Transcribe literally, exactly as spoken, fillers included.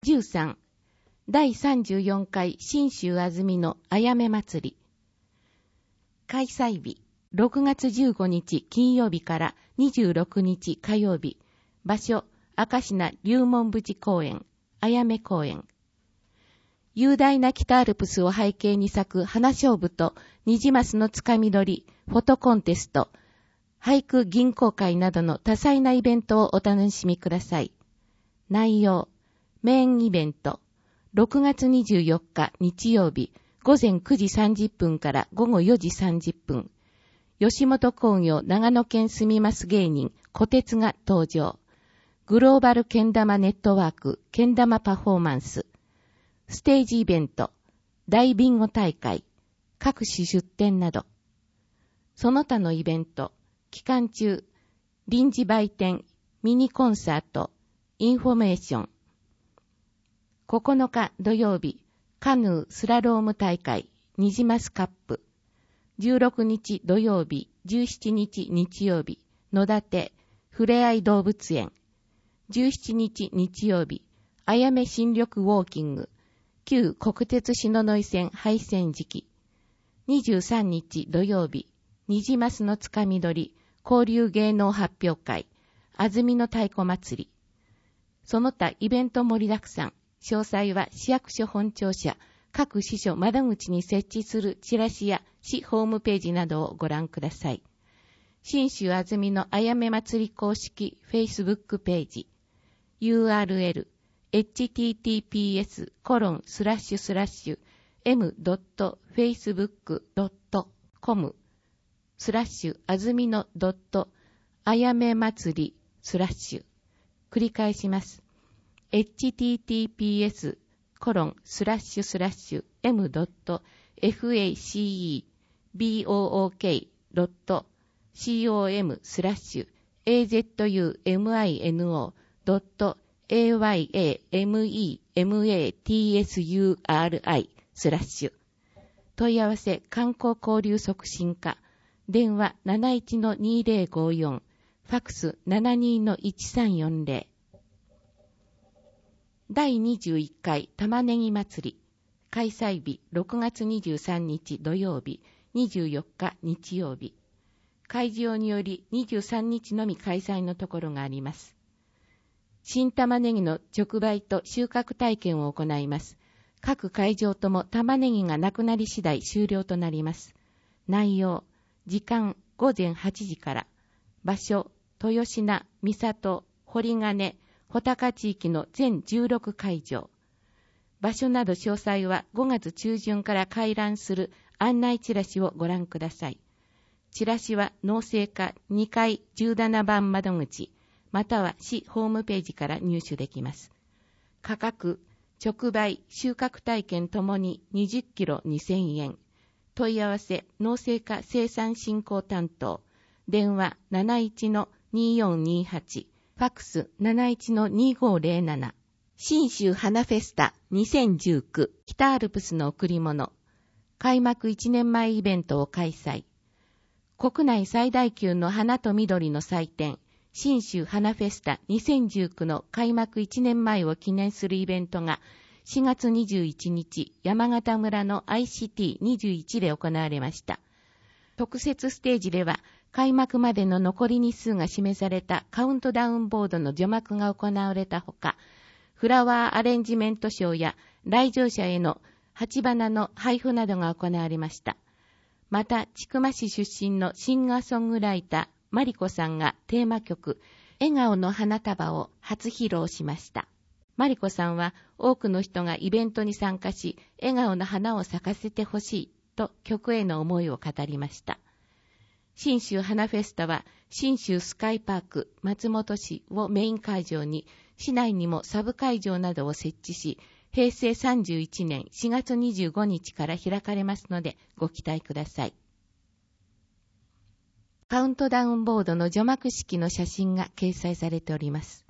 じゅうさん、だいさんじゅうよんかい信州あずみのあやめ祭り。開催日、ろくがつじゅうごにち金曜日からにじゅうろくにち火曜日。場所、明科龍門淵公園、あやめ公園。雄大な北アルプスを背景に咲く花菖蒲とニジマスのつかみ取り、フォトコンテスト、俳句吟行会などの多彩なイベントをお楽しみください。内容、メインイベント、ろくがつにじゅうよっか日曜日、ごぜんくじさんじゅっぷんからごごよじさんじゅっぷん。吉本興業長野県住みます芸人、小鉄が登場。グローバルけん玉ネットワーク、けん玉パフォーマンス。ステージイベント、大ビンゴ大会、各種出展など。その他のイベント、期間中、臨時売店、ミニコンサート、インフォメーション。ここのか土曜日、カヌースラローム大会、ニジマスカップ。じゅうろくにち土曜日、じゅうしちにち日曜日、野立、ふれあい動物園。じゅうしちにち日曜日、あやめ新緑ウォーキング。旧国鉄篠ノ井線廃線時期。にじゅうさんにち土曜日、ニジマスのつかみ取り、交流芸能発表会、あずみの太鼓祭り。その他イベント盛りだくさん。詳細は市役所本庁舎、各支所窓口に設置するチラシや市ホームページなどをご覧ください。信州あずみのあやめ祭り公式 Facebook ページ。ユーアールエル、エイチティーティーピーエスコロンスラッシュスラッシュエムドットフェイスブックドットコムスラッシュあずみのドットあやめ祭りスラッシュ。繰り返します。エイチティーティーピーエスコロンスラッシュスラッシュエムドットフェイスブックドットコムスラッシュエーゼットユーエムアイエヌオードットエーワイエーエムイーエムエーティーエスユーアールアイ スラッシュ。問い合わせ観光交流促進課。電話 なないちのにぜろごよん。ファクス ななにのいちさんよんぜろ。だいにじゅういっかい玉ねぎ祭り。開催日ろくがつにじゅうさんにち土曜日、にじゅうよっか日曜日。会場によりにじゅうさんにちのみ開催のところがあります。新玉ねぎの直売と収穫体験を行います。各会場とも玉ねぎがなくなり次第終了となります。内容、時間ごぜんはちじから。場所、豊品、三郷、堀金、穂高地域の全じゅうろくかいじょう。場所など詳細はごがつちゅうじゅんから開覧する案内チラシをご覧ください。チラシは農政課にかいじゅうななばん窓口、または市ホームページから入手できます。価格、直売、収穫体験ともににじゅっキロにせんえん。問い合わせ、農政課生産振興担当。電話 なないちのによんにはち。ファックス なないちのにごぜろなな。信州花フェスタにせんじゅうきゅう北アルプスの贈り物。開幕いちねんまえイベントを開催。国内最大級の花と緑の祭典。信州花フェスタにせんじゅうきゅうの開幕いちねんまえを記念するイベントがしがつにじゅういちにち山形村の アイシーティーにじゅういち で行われました。特設ステージでは開幕までの残り日数が示されたカウントダウンボードの除幕が行われたほか、フラワーアレンジメントショーや来場者への鉢花の配布などが行われました。また、千曲市出身のシンガーソングライター、マリコさんがテーマ曲、笑顔の花束を初披露しました。マリコさんは多くの人がイベントに参加し、笑顔の花を咲かせてほしいと曲への思いを語りました。信州花フェスタは、信州スカイパーク松本市をメイン会場に、市内にもサブ会場などを設置し、へいせいさんじゅういちねんしがつにじゅうごにちから開かれますのでご期待ください。カウントダウンボードの除幕式の写真が掲載されております。